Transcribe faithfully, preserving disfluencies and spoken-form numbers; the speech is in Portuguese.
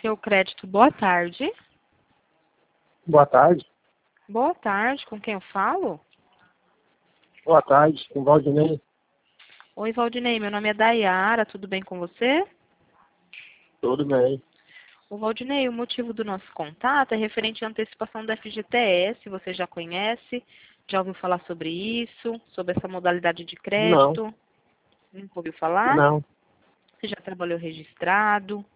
Seu crédito, boa tarde. Boa tarde. Boa tarde, com quem eu falo? Boa tarde, com Valdinei. Oi, Valdinei, meu nome é Dayara, tudo bem com você? Tudo bem. O Valdinei, o motivo do nosso contato é referente à antecipação do F G T S, você já conhece? Já ouviu falar sobre isso? Sobre essa modalidade de Não, crédito? Nunca ouviu falar? não, Você já trabalhou registrado?